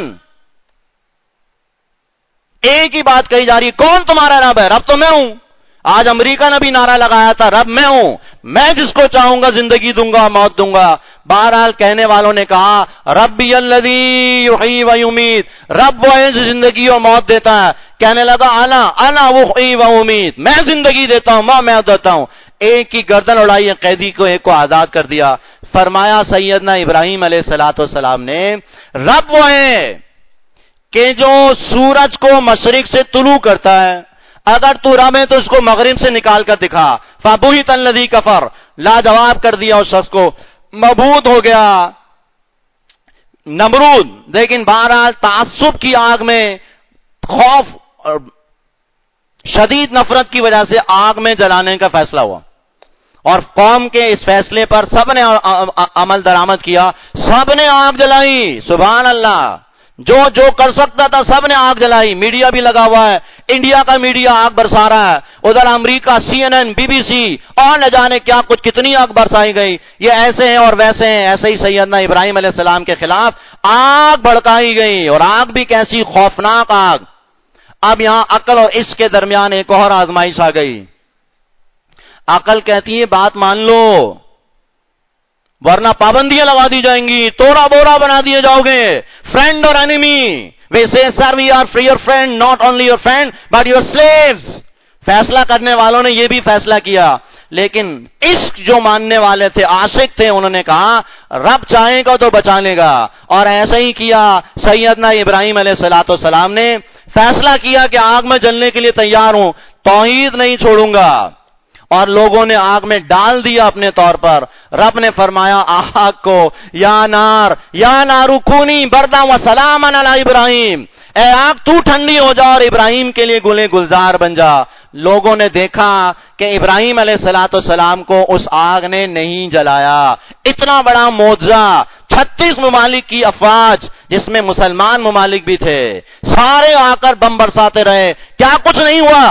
ایک ہی بات کہی جا رہی، کون تمہارا رب ہے؟ رب تو میں ہوں. آج امریکہ نے بھی نعرہ لگایا تھا، رب میں ہوں، میں جس کو چاہوں گا زندگی دوں گا، موت دوں گا. بہرحال کہنے والوں نے کہا ربی الذی یحیی و یمیت، رب وہ ہے جو زندگی اور موت دیتا ہے. کہنے لگا انا انا احیی و امیت، میں زندگی دیتا ہوں، میں موت دیتا ہوں. ایک کی گردن اڑائی، قیدی کو ایک کو آزاد کر دیا. فرمایا سیدنا ابراہیم علیہ الصلوۃ والسلام نے، رب وہ ہے کہ جو سورج کو مشرق سے طلوع کرتا ہے، اگر تو رب ہے تو اس کو مغرب سے نکال کر دکھا. فبہت الذی کفر، لاجواب کر دیا اس شخص کو، مبہوت ہو گیا نمرود. لیکن بہرحال تعصب کی آگ میں، خوف اور شدید نفرت کی وجہ سے آگ میں جلانے کا فیصلہ ہوا. اور قوم کے اس فیصلے پر سب نے عمل درآمد کیا، سب نے آگ جلائی. سبحان اللہ، جو جو کر سکتا تھا سب نے آگ جلائی. میڈیا بھی لگا ہوا ہے، انڈیا کا میڈیا آگ برسا رہا ہے، ادھر America C N N, B B C اور نہ جانے کیا کچھ کتنی آگ برسائی گئی. یہ ایسے ہیں اور ویسے ہیں. ایسے ہی سیدنا ابراہیم علیہ السلام کے خلاف آگ بھڑکائی گئی، اور آگ بھی کیسی خوفناک آگ. اب یہاں عقل اور عشق کے درمیان ایک اور آزمائش آ گئی. عقل کہتی ہے بات مان لو ورنہ پابندیاں لگا دی جائیں گی، توڑا بورا بنا دیے جاؤ گے. فرینڈ اور enemy, we say sir we are free your friend, not only your friend but your slaves. فیصلہ کرنے والوں نے یہ بھی فیصلہ کیا، لیکن عشق جو ماننے والے تھے، عاشق تھے، انہوں نے کہا رب چاہے گا تو بچا لے گا. اور ایسا ہی کیا. سیدنا ابراہیم علیہ الصلوۃ والسلام نے فیصلہ کیا کہ آگ میں جلنے کے لیے تیار ہوں، توحید نہیں چھوڑوں گا. اور لوگوں نے آگ میں ڈال دیا اپنے طور پر. رب نے فرمایا آگ کو، یا نار یا نارو کونی بردا و سلاما علی ابراہیم، اے آگ تو ٹھنڈی ہو جا اور ابراہیم کے لیے گلے گلزار بن جا. لوگوں نے دیکھا کہ ابراہیم علیہ الصلوۃ والسلام کو اس آگ نے نہیں جلایا. اتنا بڑا معجزہ، چھتیس ممالک کی افواج جس میں مسلمان ممالک بھی تھے، سارے آ کر بم برساتے رہے، کیا کچھ نہیں ہوا.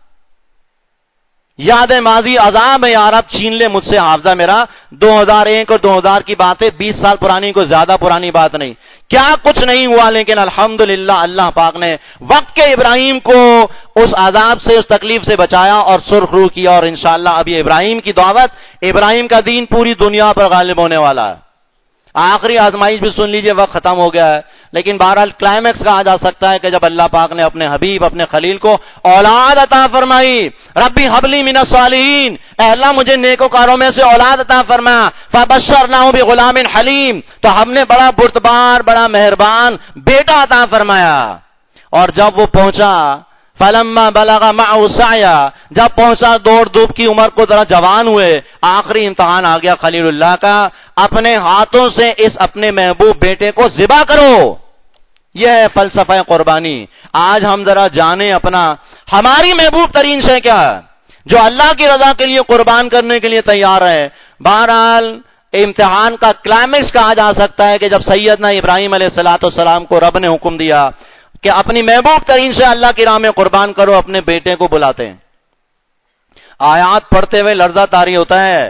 یاد ماضی عذاب ہے یارب، چھین لے مجھ سے حافظہ میرا. دو ہزار ایک اور دو ہزار کی بات ہے، بیس سال پرانی، کوئی زیادہ پرانی بات نہیں. کیا کچھ نہیں ہوا، لیکن الحمدللہ اللہ پاک نے وقت کے ابراہیم کو اس عذاب سے، اس تکلیف سے بچایا اور سرخ رو کیا. اور انشاءاللہ اب یہ ابراہیم کی دعوت، ابراہیم کا دین پوری دنیا پر غالب ہونے والا ہے. آخری آزمائش بھی سن لیجئے، وقت ختم ہو گیا ہے، لیکن بہرحال کلائمیکس کہا جا سکتا ہے کہ جب اللہ پاک نے اپنے حبیب، اپنے خلیل کو اولاد عطا فرمائی. ربی حبلی من الصالحین، اے اللہ مجھے نیکوکاروں میں سے اولاد عطا فرما. فبشرناہ بغلام حلیم، تو ہم نے بڑا بردبار، بڑا مہربان بیٹا عطا فرمایا. اور جب وہ پہنچا فلما بلغ معه السعی، جب پہنچا دوڑ دھوپ کی عمر کو، ذرا جوان ہوئے، آخری امتحان آ گیا خلیل اللہ کا، اپنے ہاتھوں سے اس اپنے محبوب بیٹے کو ذبح کرو. یہ ہے فلسفہ قربانی. آج ہم ذرا جانیں اپنا، ہماری محبوب ترین شے کیا ہے جو اللہ کی رضا کے لیے قربان کرنے کے لیے تیار ہے. بہرحال امتحان کا کلائمیکس کہا جا سکتا ہے کہ جب سیدنا ابراہیم علیہ الصلوۃ والسلام کو رب نے حکم دیا کہ اپنی محبوب ترین سے اللہ کی راہ میں قربان کرو، اپنے بیٹے کو بلاتے ہیں. آیات پڑھتے ہوئے لرزہ طاری ہوتا ہے.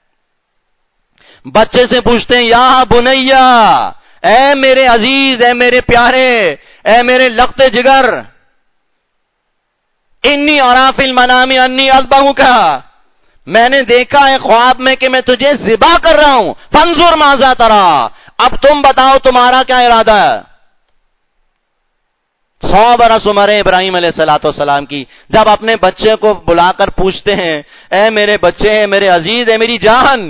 بچے سے پوچھتے ہیں یا بنیا، اے میرے عزیز، اے میرے پیارے، اے میرے لخت جگر، انی ارا فی المنام انی اذبحک، میں نے دیکھا ہے خواب میں کہ میں تجھے ذبح کر رہا ہوں. فانظر ماذا تری، اب تم بتاؤ تمہارا کیا ارادہ ہے. سو برس عمر ابراہیم علیہ الصلوۃ والسلام کی، جب اپنے بچے کو بلا کر پوچھتے ہیں اے میرے بچے، اے میرے عزیز، اے میری جان،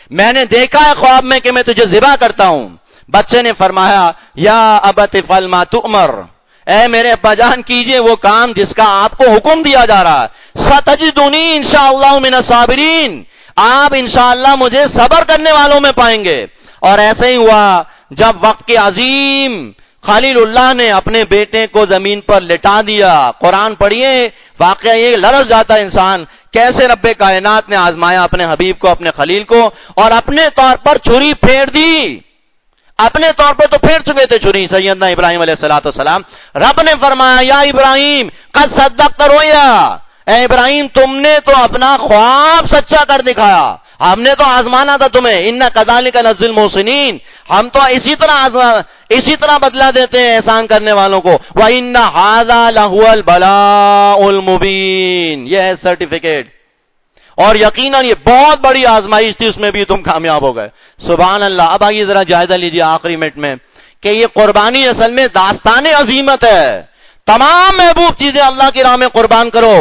میں نے دیکھا ہے خواب میں کہ میں تجھے ذبح کرتا ہوں۔ بچے نے فرمایا یا ابت افعل ما تؤمر، اے میرے ابا جان کیجئے وہ کام جس کا آپ کو حکم دیا جا رہا ہے، ستجدنی انشاءاللہ من الصابرین، آپ انشاءاللہ مجھے صبر کرنے والوں میں پائیں گے۔ اور ایسے ہی ہوا جب وقت کے عظیم خلیل اللہ نے اپنے بیٹے کو زمین پر لٹا دیا۔ قرآن پڑھیے، واقعہ یہ لرز جاتا ہے انسان، کیسے رب کائنات نے آزمایا اپنے حبیب کو، اپنے خلیل کو، اور اپنے طور پر چھری پھیر دی۔ اپنے طور پر تو پھیر چکے تھے چھری سیدنا ابراہیم علیہ الصلوۃ والسلام۔ رب نے فرمایا یا ابراہیم قد صدقت رؤیا، اے ابراہیم تم نے تو اپنا خواب سچا کر دکھایا، ہم نے تو آزمانا تھا تمہیں، انا کذالک نجزی المحسنین، ہم تو اسی طرح اسی طرح بدلہ دیتے ہیں احسان کرنے والوں کو۔ وَإِنَّ هَذَا لَهُوَ الْبَلَاءُ الْمُبِينُ، یہ ہے سرٹیفکیٹ، اور یقیناً یہ بہت بڑی آزمائش تھی، اس میں بھی تم کامیاب ہو گئے۔ سبحان اللہ۔ اب آئیے ذرا جائزہ لیجیے آخری منٹ میں کہ یہ قربانی اصل میں داستان عظیمت ہے۔ تمام محبوب چیزیں اللہ کی راہ میں قربان کرو،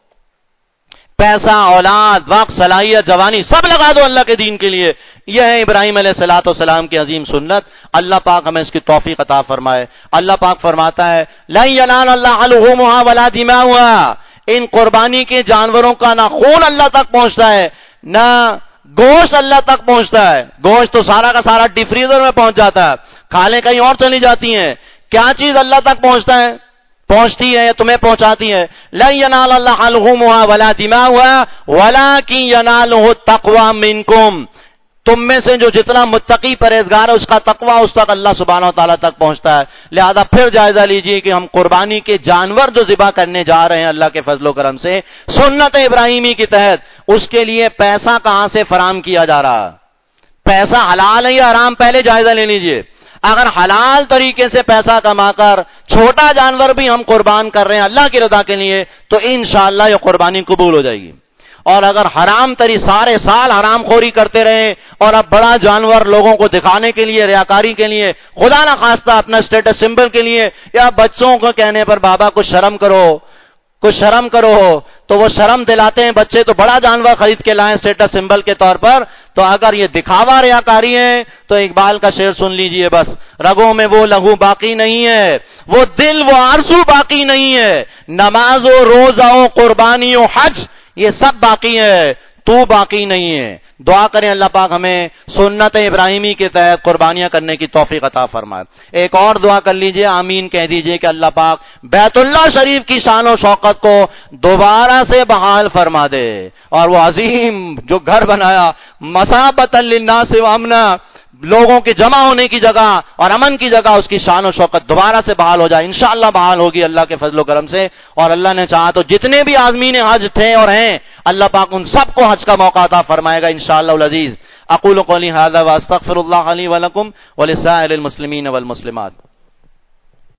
پیسہ، اولاد، وقت، صلاحیت، جوانی سب لگا دو اللہ کے دین کے لیے۔ یہ ہے ابراہیم علیہ الصلوۃ والسلام کی عظیم سنت۔ اللہ پاک ہمیں اس کی توفیق عطا فرمائے۔ اللہ پاک فرماتا ہے لَن يَنَالَ اللَّهَ لُحُومُهَا وَلَا دِمَاؤُهَا، ان قربانی کے جانوروں کا نہ خون اللہ تک پہنچتا ہے نہ گوشت اللہ تک پہنچتا ہے۔ گوشت تو سارا کا سارا ڈی فریزر میں پہنچ جاتا ہے، کھالیں کہیں اور چلی جاتی ہیں۔ کیا چیز اللہ تک پہنچتا ہے، پہنچتی ہے یا تمہیں پہنچاتی ہے؟ لَن يَنَالَ اللَّهَ لُحُومُهَا وَلَا دِمَاؤُهَا وَلَٰكِن يَنَالُهُ التَّقْوَىٰ مِنكُمْ، تم میں سے جو جتنا متقی پرہیزگار ہے اس کا تقویٰ اس تک اللہ سبحانہ و تعالیٰ تک پہنچتا ہے۔ لہذا پھر جائزہ لیجئے کہ ہم قربانی کے جانور جو ذبح کرنے جا رہے ہیں اللہ کے فضل و کرم سے سنت ابراہیمی کے تحت، اس کے لیے پیسہ کہاں سے فراہم کیا جا رہا ہے، پیسہ حلال ہے یا حرام، پہلے جائزہ لے لیجئے۔ اگر حلال طریقے سے پیسہ کما کر چھوٹا جانور بھی ہم قربان کر رہے ہیں اللہ کی رضا کے لیے تو انشاءاللہ یہ قربانی قبول ہو جائے گی۔ اور اگر حرام تری سارے سال حرام خوری کرتے رہے اور اب بڑا جانور لوگوں کو دکھانے کے لیے، ریاکاری کے لیے، خدا نہ خواستہ اپنا اسٹیٹس سمبل کے لیے، یا بچوں کو کہنے پر بابا کچھ شرم کرو کچھ شرم کرو، تو وہ شرم دلاتے ہیں بچے تو بڑا جانور خرید کے لائیں اسٹیٹس سمبل کے طور پر، تو اگر یہ دکھاوا ریاکاری ہے تو اقبال کا شعر سن لیجئے، بس رگوں میں وہ لہو باقی نہیں ہے، وہ دل وہ آرزو باقی نہیں ہے، نماز و روزہ و قربانی و حج یہ سب باقی ہے، تو باقی نہیں ہے۔ دعا کریں اللہ پاک ہمیں سنت ابراہیمی کے تحت قربانیاں کرنے کی توفیق عطا فرمائے۔ ایک اور دعا کر لیجئے، آمین کہہ دیجئے کہ اللہ پاک بیت اللہ شریف کی شان و شوکت کو دوبارہ سے بحال فرما دے، اور وہ عظیم جو گھر بنایا مثابۃ للناس و امنا، لوگوں کے جمع ہونے کی جگہ اور امن کی جگہ، اس کی شان و شوکت دوبارہ سے بحال ہو جائے، انشاءاللہ بحال ہوگی اللہ کے فضل و کرم سے۔ اور اللہ نے چاہا تو جتنے بھی عازمین حج تھے اور ہیں اللہ پاک ان سب کو حج کا موقع عطا فرمائے گا انشاءاللہ العزیز۔ اقول قولی ھذا واستغفر اللہ لی ولکم ولسائر المسلمین والمسلمات۔